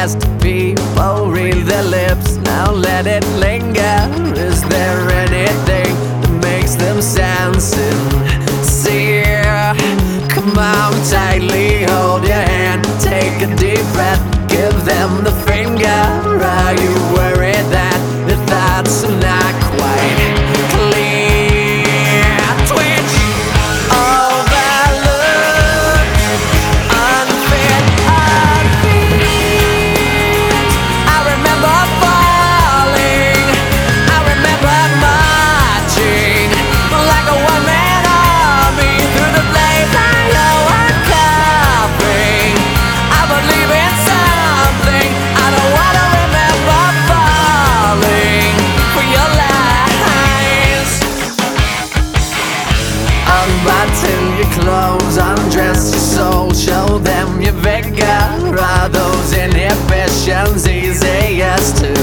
as people read their lips. Now let it linger. Is there anything that makes them sincere? Come on, tightly hold your hand, take a deep breath, give them the finger. Are you worried that your thoughts are not quite clear? Twitch, overlooked, unfit, unfit. I remember falling, I remember marching like a one-man army through the flames. I know I'm coughing, I believe in something. I don't wanna remember falling for your lies. Unbutton your clothes, undress your soul, show them your vigor. Are those inhibitions easiest to